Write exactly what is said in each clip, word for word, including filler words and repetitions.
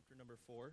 chapter number four.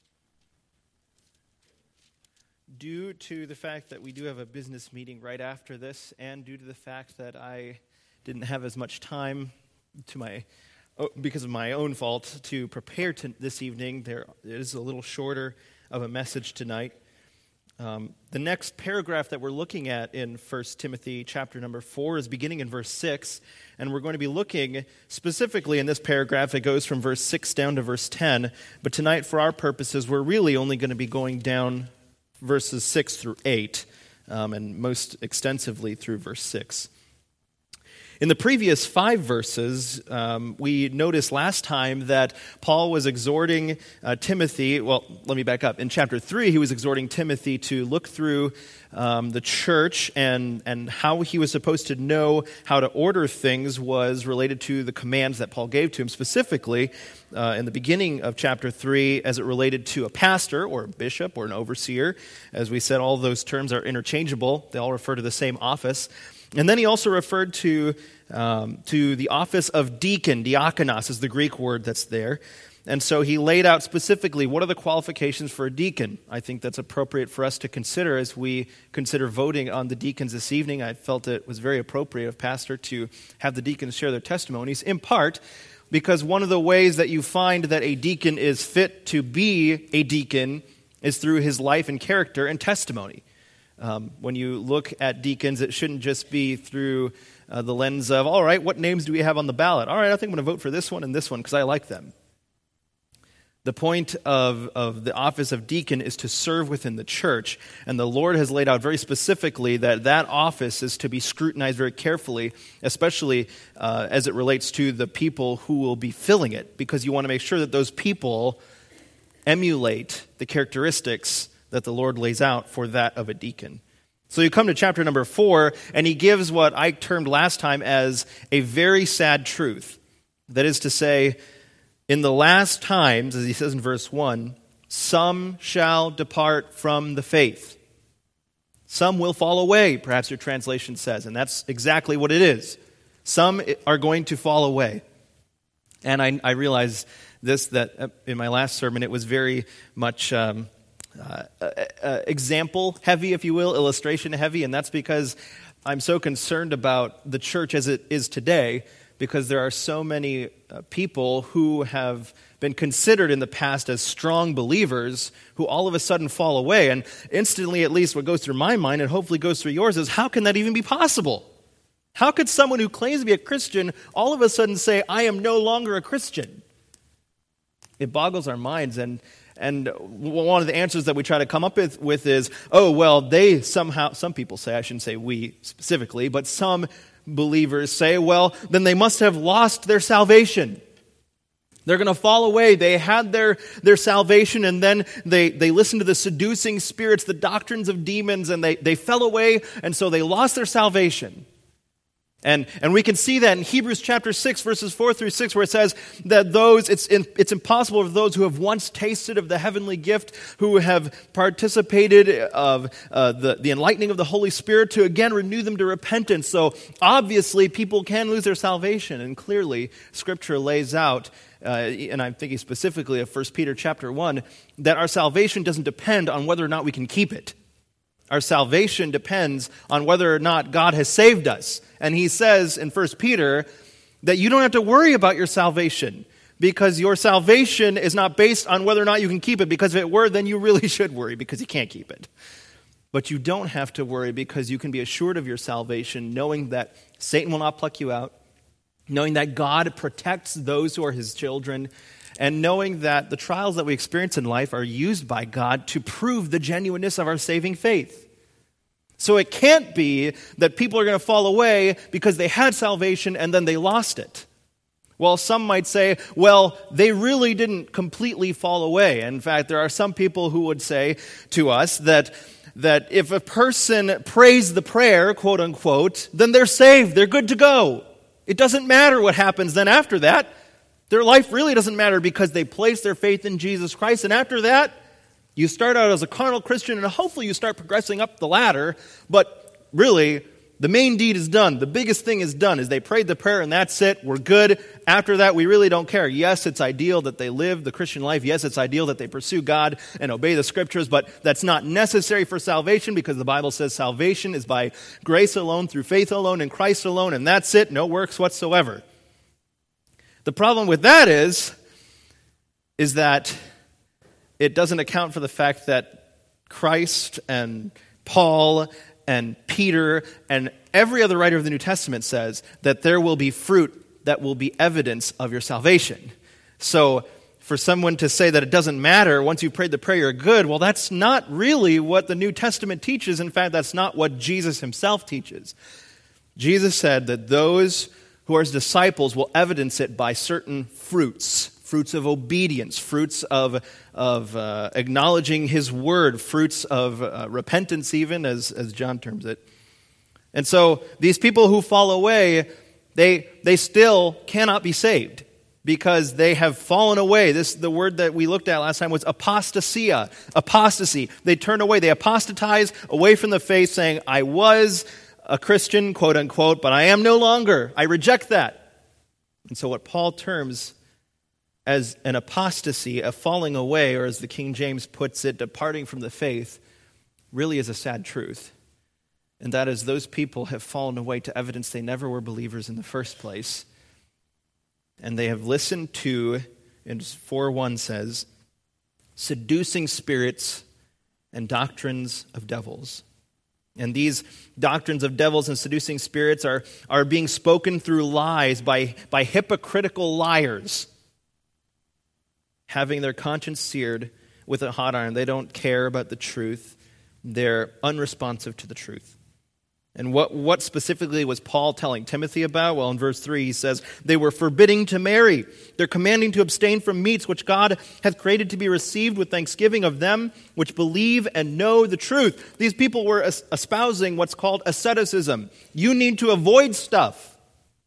Due to the fact that we do have a business meeting right after this, and due to the fact that I didn't have as much time to my, oh, because of my own fault, to prepare to this evening, there is a little shorter of a message tonight. Um, the next paragraph that we're looking at in First Timothy chapter number four is beginning in verse six, and we're going to be looking specifically in this paragraph. It goes from verse six down to verse ten, but tonight for our purposes we're really only going to be going down verses six through eight, um, and most extensively through verse six. In the previous five verses, um, we noticed last time that Paul was exhorting uh, Timothy, well, let me back up. In chapter three, he was exhorting Timothy to look through um, the church, and, and how he was supposed to know how to order things was related to the commands that Paul gave to him, specifically uh, in the beginning of chapter three, as it related to a pastor or a bishop or an overseer. As we said, all those terms are interchangeable. They all refer to the same office. And then he also referred to um, to the office of deacon. Diakonos is the Greek word that's there. And so he laid out specifically what are the qualifications for a deacon. I think that's appropriate for us to consider as we consider voting on the deacons this evening. I felt it was very appropriate of pastor to have the deacons share their testimonies, in part because one of the ways that you find that a deacon is fit to be a deacon is through his life and character and testimony. Um, when you look at deacons, it shouldn't just be through uh, the lens of, all right, what names do we have on the ballot? All right, I think I'm going to vote for this one and this one because I like them. The point of, of the office of deacon is to serve within the church, and the Lord has laid out very specifically that that office is to be scrutinized very carefully, especially uh, as it relates to the people who will be filling it, because you want to make sure that those people emulate the characteristics that the Lord lays out for that of a deacon. So you come to chapter number four, and he gives what I termed last time as a very sad truth. That is to say, in the last times, as he says in verse one, some shall depart from the faith. Some will fall away, perhaps your translation says, and that's exactly what it is. Some are going to fall away. And I, I realize this, that in my last sermon, it was very much Um, Uh, uh, uh, example heavy, if you will, illustration heavy, and that's because I'm so concerned about the church as it is today, because there are so many uh, people who have been considered in the past as strong believers who all of a sudden fall away, and instantly, at least what goes through my mind and hopefully goes through yours is, how can that even be possible? How could someone who claims to be a Christian all of a sudden say, I am no longer a Christian? It boggles our minds, and And one of the answers that we try to come up with, with is, oh, well, they somehow, some people say, I shouldn't say we specifically, but some believers say, well, then they must have lost their salvation. They're going to fall away. They had their, their salvation, and then they, they listened to the seducing spirits, the doctrines of demons, and they, they fell away, and so they lost their salvation. And and we can see that in Hebrews chapter six, verses four through six, where it says that those it's in, it's impossible for those who have once tasted of the heavenly gift, who have participated of uh, the, the enlightening of the Holy Spirit, to again renew them to repentance. So obviously people can lose their salvation, and clearly Scripture lays out, uh, and I'm thinking specifically of First Peter chapter one, that our salvation doesn't depend on whether or not we can keep it. Our salvation depends on whether or not God has saved us. And he says in First Peter that you don't have to worry about your salvation, because your salvation is not based on whether or not you can keep it, because if it were, then you really should worry, because you can't keep it. But you don't have to worry, because you can be assured of your salvation, knowing that Satan will not pluck you out, knowing that God protects those who are his children, and knowing that the trials that we experience in life are used by God to prove the genuineness of our saving faith. So it can't be that people are going to fall away because they had salvation and then they lost it. Well, some might say, well, they really didn't completely fall away. In fact, there are some people who would say to us that, that if a person prays the prayer, quote unquote, then they're saved, they're good to go. It doesn't matter what happens then after that. Their life really doesn't matter because they place their faith in Jesus Christ. And after that, you start out as a carnal Christian and hopefully you start progressing up the ladder. But really, The main deed is done. The biggest thing is done. Is they prayed the prayer and that's it. We're good. After that, we really don't care. Yes, it's ideal that they live the Christian life. Yes, it's ideal that they pursue God and obey the Scriptures, but that's not necessary for salvation because the Bible says salvation is by grace alone, through faith alone, in Christ alone, and that's it. No works whatsoever. The problem with that is, is that it doesn't account for the fact that Christ and Paul and Peter and every other writer of the New Testament says that there will be fruit that will be evidence of your salvation. So for someone to say that it doesn't matter, once you prayed the prayer, you're good, well, that's not really what the New Testament teaches. In fact, that's not what Jesus himself teaches. Jesus said that those who are his disciples will evidence it by certain fruits. Fruits of obedience, fruits of, of uh, acknowledging his word, fruits of uh, repentance even, as, as John terms it. And so these people who fall away, they, they still cannot be saved because they have fallen away. This the word that we looked at last time was apostasia, apostasy. They turn away, they apostatize away from the faith saying, I was a Christian, quote unquote, but I am no longer. I reject that. And so what Paul terms as an apostasy, a falling away, or as the King James puts it, departing from the faith, really is a sad truth. And that is those people have fallen away to evidence they never were believers in the first place. And they have listened to, and four one says, seducing spirits and doctrines of devils. And these doctrines of devils and seducing spirits are, are being spoken through lies by, by hypocritical liars, having their conscience seared with a hot iron. They don't care about the truth. They're unresponsive to the truth. And what, what specifically was Paul telling Timothy about? Well, in verse three, he says, they were forbidding to marry. They're commanding to abstain from meats which God hath created to be received with thanksgiving of them which believe and know the truth. These people were espousing what's called asceticism. You need to avoid stuff.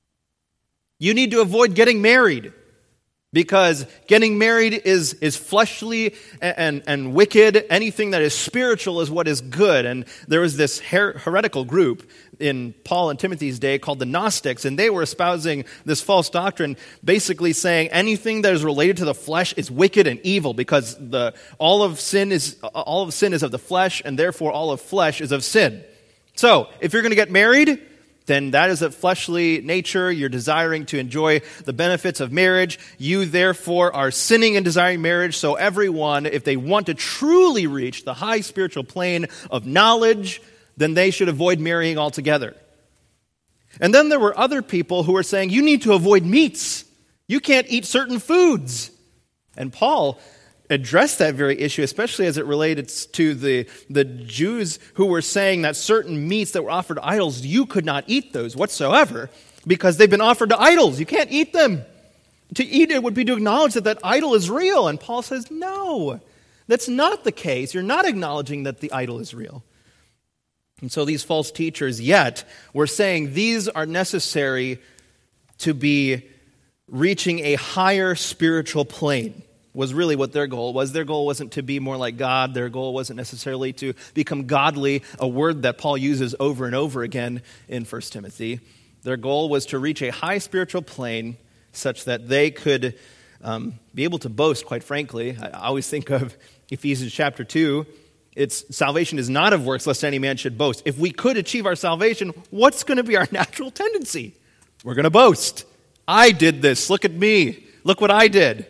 You need to avoid getting married. Because getting married is, is fleshly and, and, and wicked. Anything that is spiritual is what is good. And there was this her- heretical group in Paul and Timothy's day called the Gnostics, and they were espousing this false doctrine, basically saying anything that is related to the flesh is wicked and evil, because the all of sin is all of sin is of the flesh, and therefore all of flesh is of sin. So, if you're going to get married, then that is a fleshly nature. You're desiring to enjoy the benefits of marriage. You, therefore, are sinning in desiring marriage. So everyone, if they want to truly reach the high spiritual plane of knowledge, then they should avoid marrying altogether. And then there were other people who were saying, you need to avoid meats. You can't eat certain foods. And Paul addressed that very issue, especially as it related to the, the Jews who were saying that certain meats that were offered to idols, you could not eat those whatsoever because they've been offered to idols. You can't eat them. To eat it would be to acknowledge that that idol is real. And Paul says, no, that's not the case. You're not acknowledging that the idol is real. And so these false teachers yet were saying these are necessary to be reaching a higher spiritual plane. Was really what their goal was. Their goal wasn't to be more like God. Their goal wasn't necessarily to become godly, a word that Paul uses over and over again in First Timothy. Their goal was to reach a high spiritual plane such that they could um, be able to boast, quite frankly. I always think of Ephesians chapter two. It's salvation is not of works, lest any man should boast. If we could achieve our salvation, what's going to be our natural tendency? We're going to boast. I did this. Look at me. Look what I did.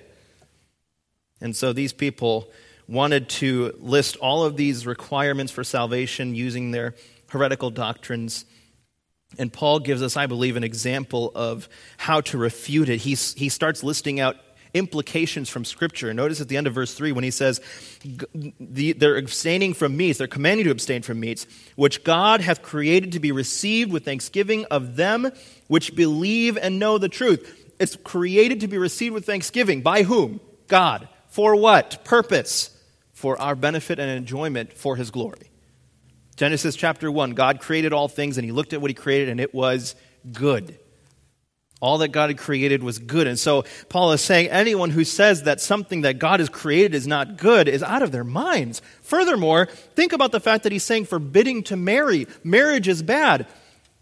And so these people wanted to list all of these requirements for salvation using their heretical doctrines. And Paul gives us, I believe, an example of how to refute it. He's, he starts listing out implications from Scripture. Notice at the end of verse three when he says, the, they're abstaining from meats, they're commanding to abstain from meats, which God hath created to be received with thanksgiving of them which believe and know the truth. It's created to be received with thanksgiving. By whom? God. For what purpose? For our benefit and enjoyment for his glory. Genesis chapter one, God created all things and he looked at what he created and it was good. All that God had created was good. And so Paul is saying anyone who says that something that God has created is not good is out of their minds. Furthermore, think about the fact that he's saying forbidding to marry. Marriage is bad.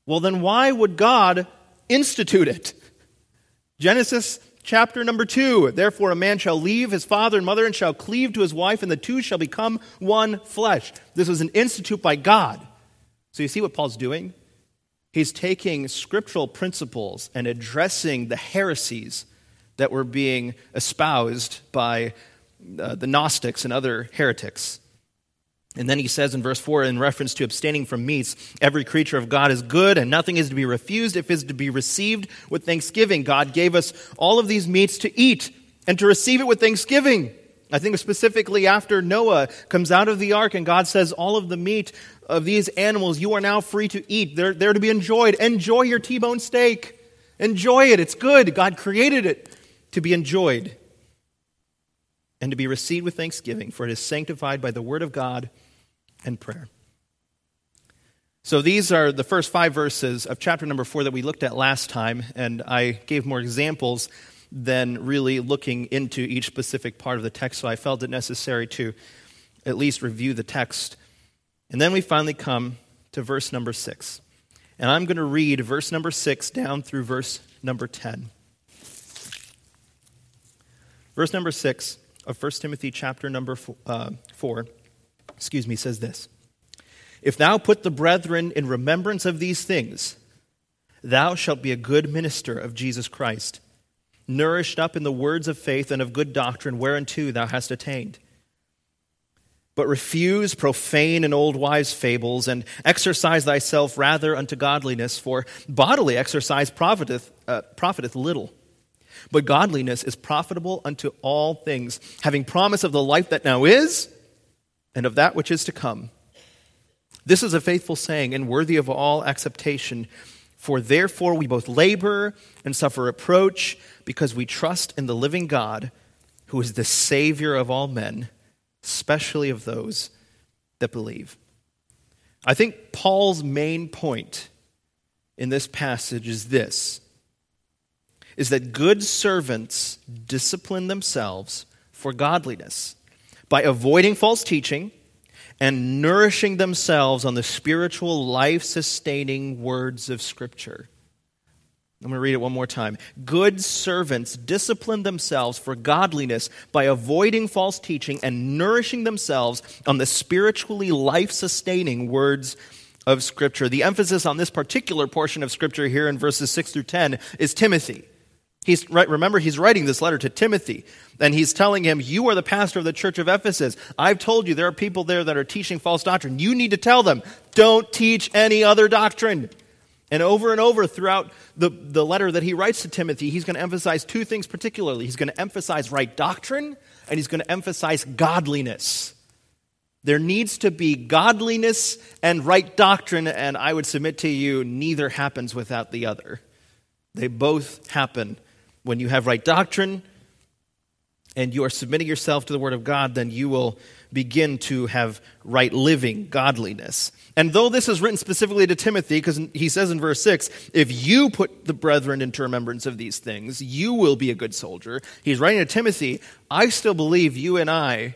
Well, then why would God institute it? Genesis chapter number two. Therefore a man shall leave his father and mother and shall cleave to his wife, and the two shall become one flesh. This was an institute by God. So you see what Paul's doing? He's taking scriptural principles and addressing the heresies that were being espoused by uh, the Gnostics and other heretics. And then he says in verse four, in reference to abstaining from meats, every creature of God is good, and nothing is to be refused if it is to be received with thanksgiving. God gave us all of these meats to eat and to receive it with thanksgiving. I think specifically after Noah comes out of the ark and God says, all of the meat of these animals you are now free to eat. They're, they're to be enjoyed. Enjoy your T-bone steak. Enjoy it. It's good. God created it to be enjoyed and to be received with thanksgiving, for it is sanctified by the word of God and prayer. So these are the first five verses of chapter number four that we looked at last time, and I gave more examples than really looking into each specific part of the text, so I felt it necessary to at least review the text. And then we finally come to verse number six. And I'm going to read verse number six down through verse number ten. Verse number six of First Timothy chapter number four, uh, four excuse me, says this. If thou put the brethren in remembrance of these things, thou shalt be a good minister of Jesus Christ, nourished up in the words of faith and of good doctrine, whereunto thou hast attained. But refuse profane and old wives' fables, and exercise thyself rather unto godliness, for bodily exercise profiteth, uh, profiteth little. But godliness is profitable unto all things, having promise of the life that now is, and of that which is to come. This is a faithful saying, and worthy of all acceptation. For therefore we both labor and suffer reproach, because we trust in the living God, who is the Savior of all men, especially of those that believe. I think Paul's main point in this passage is this, is that good servants discipline themselves for godliness by avoiding false teaching and nourishing themselves on the spiritual, life-sustaining words of Scripture. I'm going to read it one more time. Good servants discipline themselves for godliness by avoiding false teaching and nourishing themselves on the spiritually life-sustaining words of Scripture. The emphasis on this particular portion of Scripture here in verses six through ten is Timothy. He's right, remember, he's writing this letter to Timothy, and he's telling him, you are the pastor of the church of Ephesus. I've told you there are people there that are teaching false doctrine. You need to tell them, don't teach any other doctrine. And over and over throughout the, the letter that he writes to Timothy, he's going to emphasize two things particularly. He's going to emphasize right doctrine, and he's going to emphasize godliness. There needs to be godliness and right doctrine, and I would submit to you, neither happens without the other. They both happen. When you have right doctrine and you are submitting yourself to the Word of God, then you will begin to have right living, godliness. And though this is written specifically to Timothy, because he says in verse six, if you put the brethren into remembrance of these things, you will be a good soldier. He's writing to Timothy, I still believe you and I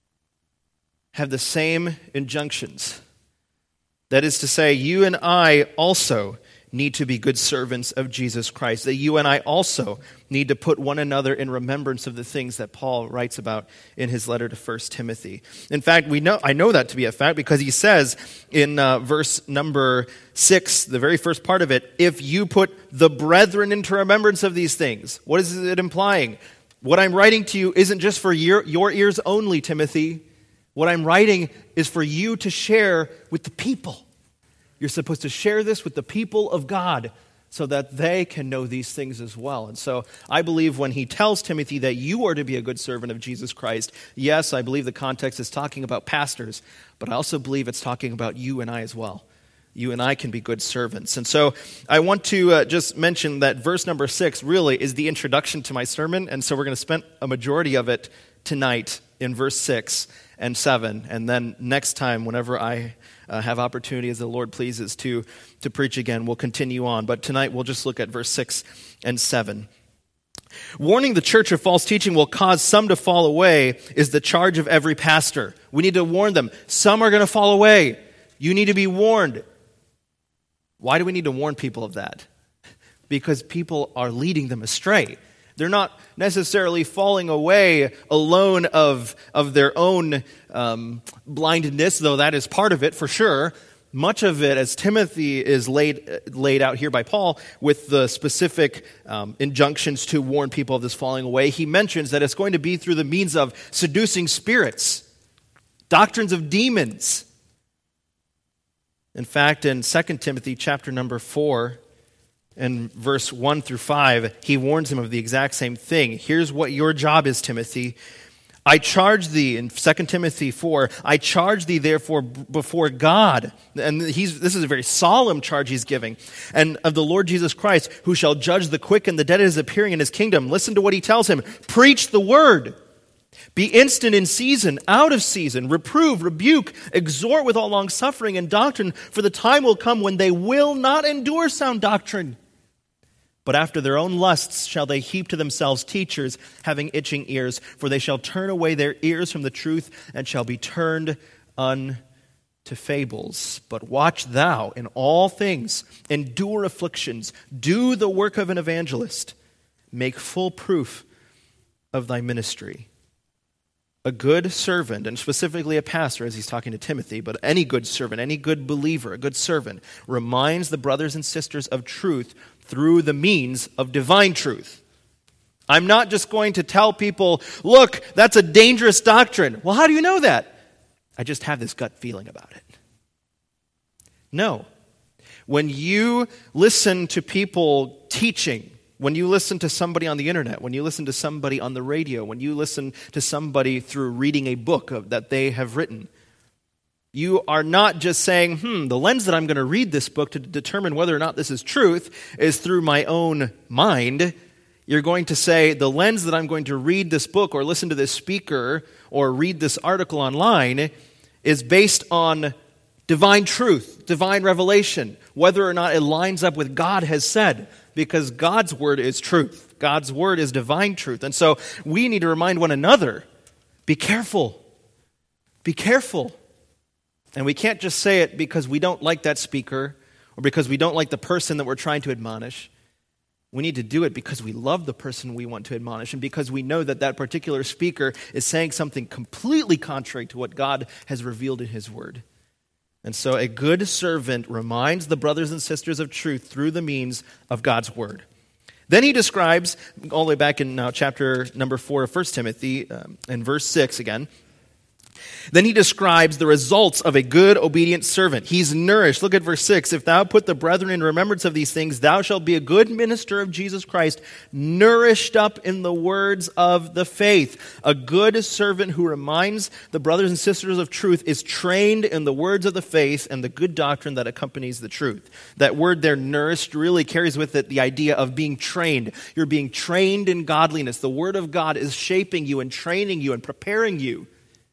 have the same injunctions. That is to say, you and I also need to be good servants of Jesus Christ, that you and I also need to put one another in remembrance of the things that Paul writes about in his letter to First Timothy. In fact, we know I know that to be a fact because he says in uh, verse number six, the very first part of it, if you put the brethren into remembrance of these things. What is it implying? What I'm writing to you isn't just for your, your ears only, Timothy. What I'm writing is for you to share with the people. You're supposed to share this with the people of God so that they can know these things as well. And so I believe when he tells Timothy that you are to be a good servant of Jesus Christ, yes, I believe the context is talking about pastors, but I also believe it's talking about you and I as well. You and I can be good servants. And so I want to uh, just mention that verse number six really is the introduction to my sermon, and so we're going to spend a majority of it tonight in verse six and seven, and then next time, whenever I uh, have opportunity, as the Lord pleases, to, to preach again, we'll continue on. But tonight, we'll just look at verse six and seven. Warning the church of false teaching will cause some to fall away is the charge of every pastor. We need to warn them. Some are going to fall away. You need to be warned. Why do we need to warn people of that? Because people are leading them astray. They're not necessarily falling away alone of, of their own um, blindness, though that is part of it for sure. Much of it, as Timothy is laid laid out here by Paul, with the specific um, injunctions to warn people of this falling away, he mentions that it's going to be through the means of seducing spirits, doctrines of demons. In fact, in Second Timothy chapter number four, and verse one through five, he warns him of the exact same thing. Here's what your job is, Timothy. I charge thee, in Second Timothy four, I charge thee therefore before God, and he's, this is a very solemn charge he's giving, and of the Lord Jesus Christ, who shall judge the quick and the dead at his appearing in his kingdom. Listen to what he tells him. Preach the word. Be instant in season, out of season, reprove, rebuke, exhort with all long suffering and doctrine, for the time will come when they will not endure sound doctrine. But after their own lusts shall they heap to themselves teachers having itching ears, for they shall turn away their ears from the truth and shall be turned unto fables. But watch thou in all things, endure afflictions, do the work of an evangelist, make full proof of thy ministry. A good servant, and specifically a pastor as he's talking to Timothy, but any good servant, any good believer, a good servant, reminds the brothers and sisters of truth through the means of divine truth. I'm not just going to tell people, look, that's a dangerous doctrine. Well, how do you know that? I just have this gut feeling about it. No. When you listen to people teaching, when you listen to somebody on the internet, when you listen to somebody on the radio, when you listen to somebody through reading a book of, that they have written, you are not just saying, hmm, the lens that I'm going to read this book to determine whether or not this is truth is through my own mind. You're going to say, the lens that I'm going to read this book or listen to this speaker or read this article online is based on divine truth, divine revelation, whether or not it lines up with God has said, because God's word is truth. God's word is divine truth. And so we need to remind one another, be careful. Be careful. And we can't just say it because we don't like that speaker or because we don't like the person that we're trying to admonish. We need to do it because we love the person we want to admonish and because we know that that particular speaker is saying something completely contrary to what God has revealed in his word. And so a good servant reminds the brothers and sisters of truth through the means of God's word. Then he describes, all the way back in now chapter number four of First Timothy, um, in verse six again, then he describes the results of a good, obedient servant. He's nourished. Look at verse six. If thou put the brethren in remembrance of these things, thou shalt be a good minister of Jesus Christ, nourished up in the words of the faith. A good servant who reminds the brothers and sisters of truth is trained in the words of the faith and the good doctrine that accompanies the truth. That word there, nourished, really carries with it the idea of being trained. You're being trained in godliness. The word of God is shaping you and training you and preparing you.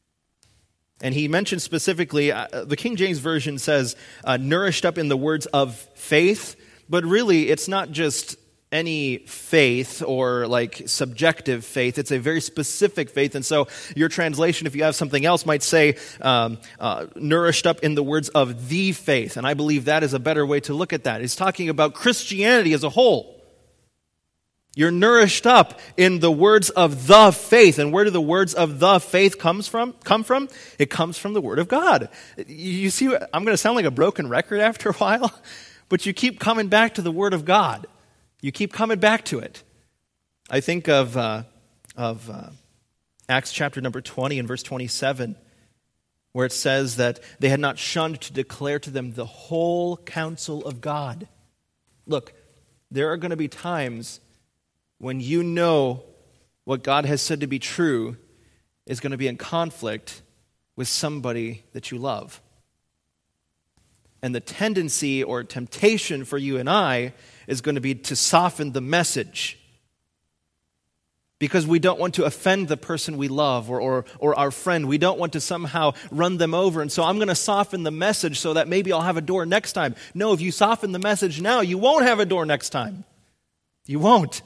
And he mentions specifically, uh, the King James Version says, uh, nourished up in the words of faith, but really it's not just any faith or like subjective faith. It's a very specific faith. And so your translation, if you have something else, might say um, uh, nourished up in the words of the faith. And I believe that is a better way to look at that. He's talking about Christianity as a whole. You're nourished up in the words of the faith. And where do the words of the faith comes from? Come from? It comes from the Word of God. You see, I'm going to sound like a broken record after a while, but you keep coming back to the Word of God. You keep coming back to it. I think of uh, of uh, Acts chapter number twenty and verse twenty-seven, where it says that they had not shunned to declare to them the whole counsel of God. Look, there are going to be times when you know what God has said to be true is going to be in conflict with somebody that you love. And the tendency or temptation for you and I is going to be to soften the message because we don't want to offend the person we love or, or, or our friend. We don't want to somehow run them over. And so I'm going to soften the message so that maybe I'll have a door next time. No, if you soften the message now, you won't have a door next time. You won't.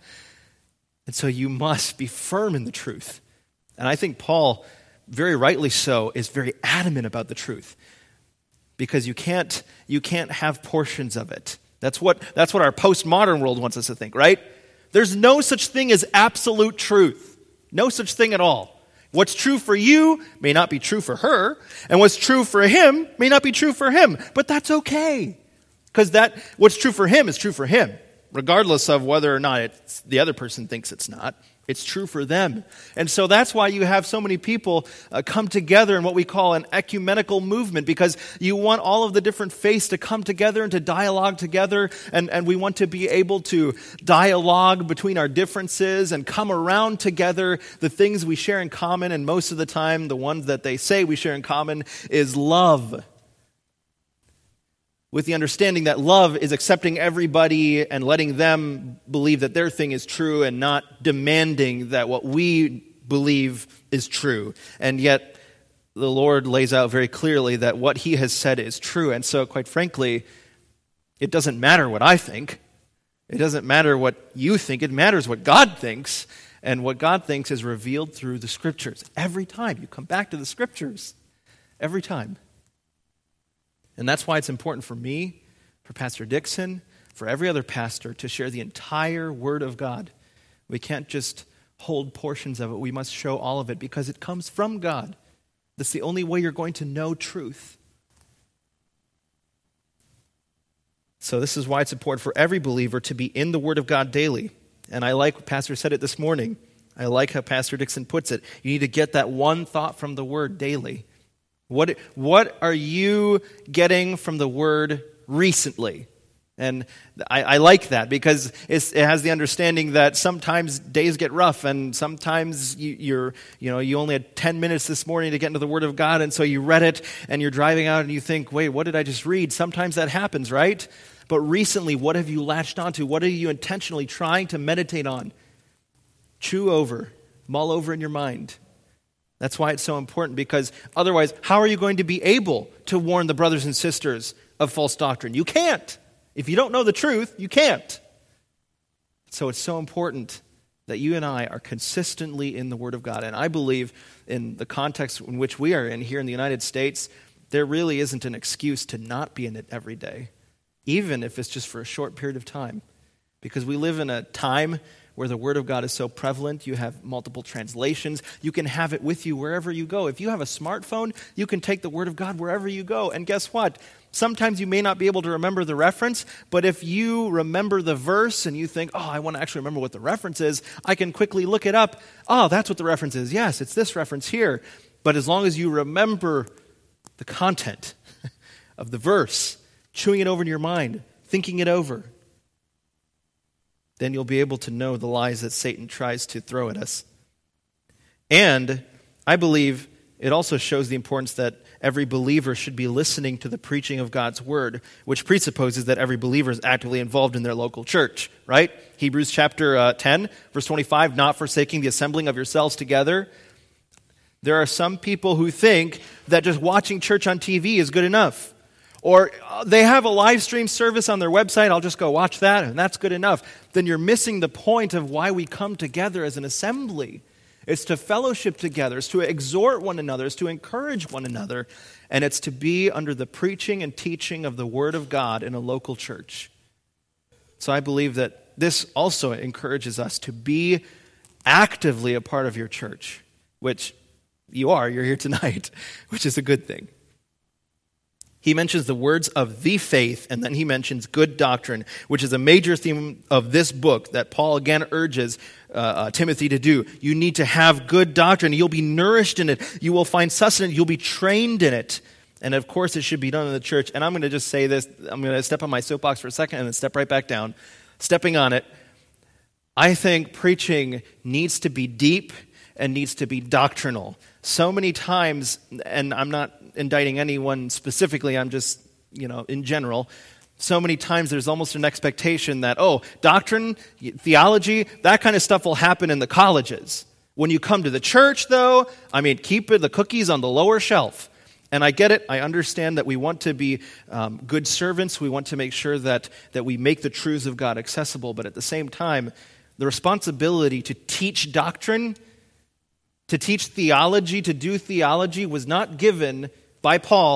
And so you must be firm in the truth. And I think Paul, very rightly so, is very adamant about the truth. because you can't you can't have portions of it. That's what that's what our postmodern world wants us to think, right? There's no such thing as absolute truth. No such thing at all. What's true for you may not be true for her, and what's true for him may not be true for him, but that's okay. Because that what's true for him is true for him, regardless of whether or not it's, the other person thinks it's not. It's true for them. And so that's why you have so many people uh, come together in what we call an ecumenical movement, because you want all of the different faiths to come together and to dialogue together, and, and we want to be able to dialogue between our differences and come around together the things we share in common, and most of the time the ones that they say we share in common is love. With the understanding that love is accepting everybody and letting them believe that their thing is true and not demanding that what we believe is true. And yet, the Lord lays out very clearly that what he has said is true. And so, quite frankly, it doesn't matter what I think. It doesn't matter what you think. It matters what God thinks. And what God thinks is revealed through the Scriptures. Every time you come back to the Scriptures. Every time. And that's why it's important for me, for Pastor Dixon, for every other pastor to share the entire Word of God. We can't just hold portions of it. We must show all of it because it comes from God. That's the only way you're going to know truth. So this is why it's important for every believer to be in the Word of God daily. And I like, Pastor said it this morning, I like how Pastor Dixon puts it. You need to get that one thought from the Word daily. What, what are you getting from the Word recently? And I, I like that because it's, it has the understanding that sometimes days get rough, and sometimes you, you're, you know, you only had ten minutes this morning to get into the Word of God, and so you read it, and you're driving out, and you think, wait, what did I just read? Sometimes that happens, right? But recently, what have you latched onto? What are you intentionally trying to meditate on? Chew over, mull over in your mind. That's why it's so important, because otherwise, how are you going to be able to warn the brothers and sisters of false doctrine? You can't. If you don't know the truth, you can't. So it's so important that you and I are consistently in the Word of God. And I believe in the context in which we are in here in the United States, there really isn't an excuse to not be in it every day, even if it's just for a short period of time. Because we live in a time where the Word of God is so prevalent. You have multiple translations. You can have it with you wherever you go. If you have a smartphone, you can take the Word of God wherever you go. And guess what? Sometimes you may not be able to remember the reference, but if you remember the verse and you think, oh, I want to actually remember what the reference is, I can quickly look it up. Oh, that's what the reference is. Yes, it's this reference here. But as long as you remember the content of the verse, chewing it over in your mind, thinking it over, then you'll be able to know the lies that Satan tries to throw at us. And I believe it also shows the importance that every believer should be listening to the preaching of God's Word, which presupposes that every believer is actively involved in their local church, right? Hebrews chapter uh, ten, verse twenty-five, not forsaking the assembling of yourselves together. There are some people who think that just watching church on T V is good enough. Or they have a live stream service on their website, I'll just go watch that, and that's good enough. Then you're missing the point of why we come together as an assembly. It's to fellowship together, it's to exhort one another, it's to encourage one another, and it's to be under the preaching and teaching of the Word of God in a local church. So I believe that this also encourages us to be actively a part of your church, which you are, you're here tonight, which is a good thing. He mentions the words of the faith, and then he mentions good doctrine, which is a major theme of this book that Paul again urges uh, uh, Timothy to do. You need to have good doctrine. You'll be nourished in it. You will find sustenance. You'll be trained in it. And of course, it should be done in the church. And I'm going to just say this. I'm going to step on my soapbox for a second and then step right back down. Stepping on it, I think preaching needs to be deep and needs to be doctrinal. So many times, and I'm not indicting anyone specifically, I'm just, you know, in general, so many times there's almost an expectation that, oh, doctrine, theology, that kind of stuff will happen in the colleges. When you come to the church, though, I mean, keep the cookies on the lower shelf. And I get it. I understand that we want to be um, good servants. We want to make sure that, that we make the truths of God accessible. But at the same time, the responsibility to teach doctrine, to teach theology, to do theology, was not given by Paul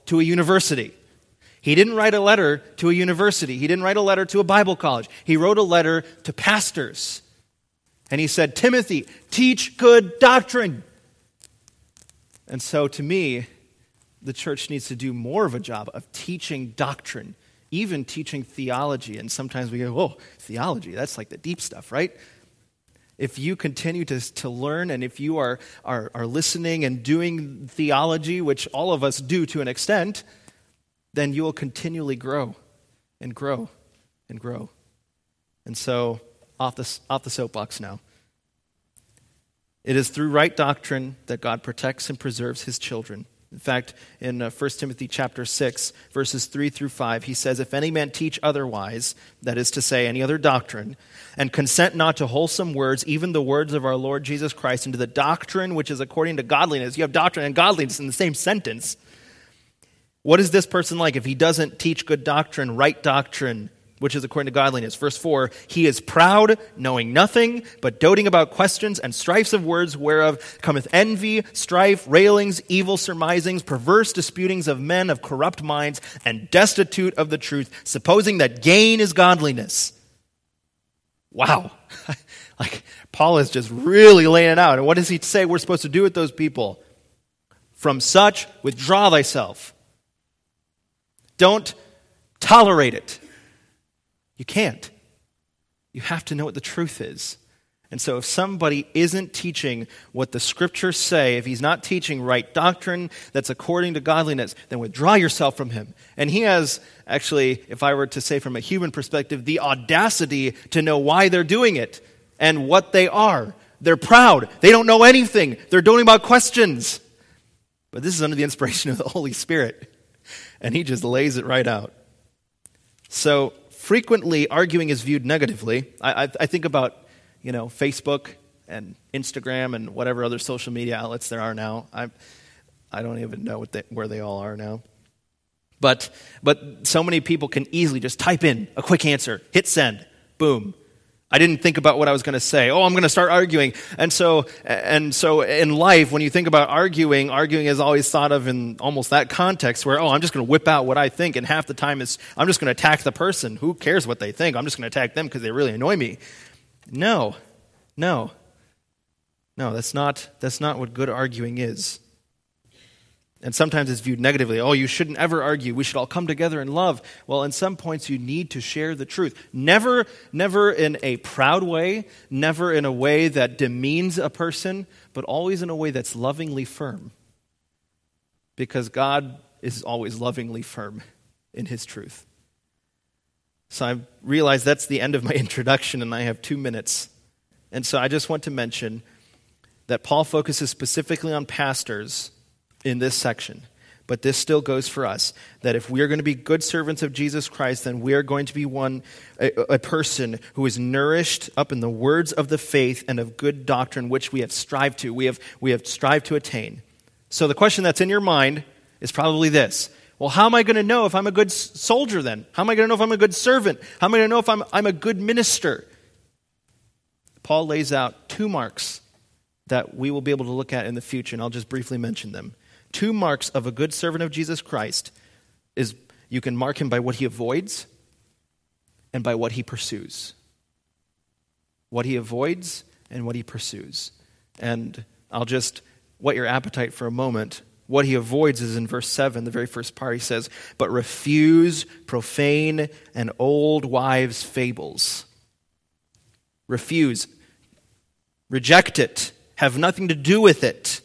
to a university. He didn't write a letter to a university. He didn't write a letter to a Bible college. He wrote a letter to pastors. And he said, Timothy, teach good doctrine. And so to me, the church needs to do more of a job of teaching doctrine, even teaching theology. And sometimes we go, oh, theology, that's like the deep stuff, right? If you continue to, to learn, and if you are, are, are listening and doing theology, which all of us do to an extent, then you will continually grow and grow and grow. And so, off the, off the soapbox now. It is through right doctrine that God protects and preserves his children. In fact, in uh, First Timothy chapter six, verses three through five, he says, if any man teach otherwise, that is to say, any other doctrine, and consent not to wholesome words, even the words of our Lord Jesus Christ, into the doctrine which is according to godliness. You have doctrine and godliness in the same sentence. What is this person like if he doesn't teach good doctrine, right doctrine, which is according to godliness? Verse four, he is proud, knowing nothing, but doting about questions and strifes of words, whereof cometh envy, strife, railings, evil surmisings, perverse disputings of men of corrupt minds, and destitute of the truth, supposing that gain is godliness. Wow. Like, Paul is just really laying it out. And what does he say we're supposed to do with those people? From such, withdraw thyself. Don't tolerate it. You can't. You have to know what the truth is. And so if somebody isn't teaching what the scriptures say, if he's not teaching right doctrine that's according to godliness, then withdraw yourself from him. And he has, actually, if I were to say from a human perspective, the audacity to know why they're doing it and what they are. They're proud. They don't know anything. They're doting about questions. But this is under the inspiration of the Holy Spirit. And he just lays it right out. So frequently, arguing is viewed negatively. I, I, I think about, you know, Facebook and Instagram and whatever other social media outlets there are now. I I don't even know what they, where they all are now. But but so many people can easily just type in a quick answer, hit send, boom. I didn't think about what I was going to say. Oh, I'm going to start arguing. And so and so in life, when you think about arguing, arguing is always thought of in almost that context where, oh, I'm just going to whip out what I think, and half the time is I'm just going to attack the person. Who cares what they think? I'm just going to attack them because they really annoy me. No, no, no, that's not, that's not what good arguing is. And sometimes it's viewed negatively. Oh, you shouldn't ever argue. We should all come together in love. Well, in some points, you need to share the truth. Never, never in a proud way, never in a way that demeans a person, but always in a way that's lovingly firm. Because God is always lovingly firm in his truth. So I realize that's the end of my introduction, and I have two minutes. And so I just want to mention that Paul focuses specifically on pastors in this section. But this still goes for us, that if we are going to be good servants of Jesus Christ, then we are going to be one, a, a person who is nourished up in the words of the faith and of good doctrine, which we have strived to, we have, we have strived to attain. So the question that's in your mind is probably this. Well, how am I going to know if I'm a good soldier then? How am I going to know if I'm a good servant? How am I going to know if I'm, I'm a good minister? Paul lays out two marks that we will be able to look at in the future, and I'll just briefly mention them. Two marks of a good servant of Jesus Christ is you can mark him by what he avoids and by what he pursues. What he avoids and what he pursues. And I'll just whet your appetite for a moment. What he avoids is in verse seven, the very first part. He says, but refuse profane and old wives' fables. Refuse. Reject it. Have nothing to do with it.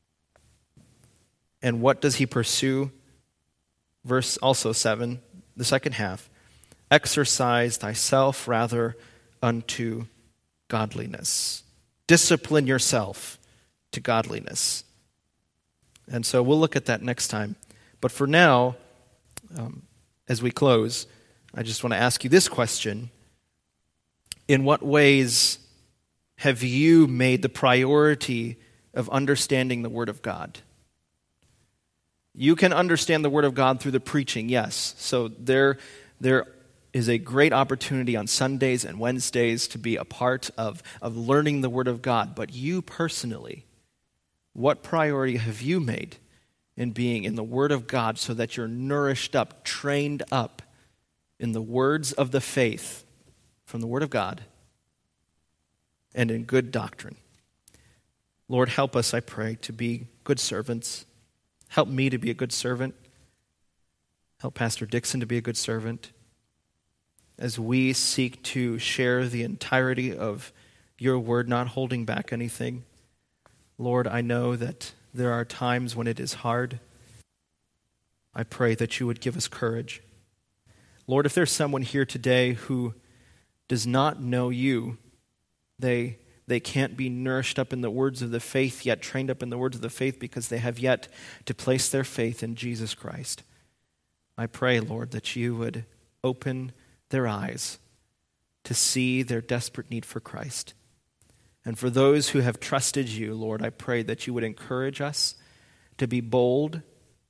And what does he pursue? Verse also seven, the second half. Exercise thyself rather unto godliness. Discipline yourself to godliness. And so we'll look at that next time. But for now, um, as we close, I just want to ask you this question. In what ways have you made the priority of understanding the Word of God? You can understand the Word of God through the preaching, yes. So there, there is a great opportunity on Sundays and Wednesdays to be a part of, of learning the Word of God. But you personally, what priority have you made in being in the Word of God so that you're nourished up, trained up in the words of the faith from the Word of God and in good doctrine. Lord, help us, I pray, to be good servants. Help me to be a good servant. Help Pastor Dixon to be a good servant as we seek to share the entirety of your word, not holding back anything. Lord, I know that there are times when it is hard. I pray that you would give us courage. Lord, if there's someone here today who does not know you, they They can't be nourished up in the words of the faith, yet trained up in the words of the faith because they have yet to place their faith in Jesus Christ. I pray, Lord, that you would open their eyes to see their desperate need for Christ. And for those who have trusted you, Lord, I pray that you would encourage us to be bold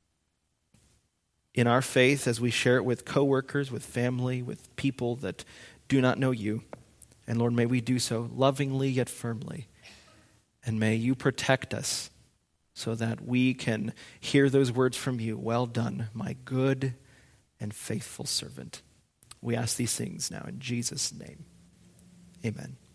in our faith as we share it with coworkers, with family, with people that do not know you. And Lord, may we do so lovingly yet firmly. And may you protect us so that we can hear those words from you. Well done, my good and faithful servant. We ask these things now in Jesus' name. Amen.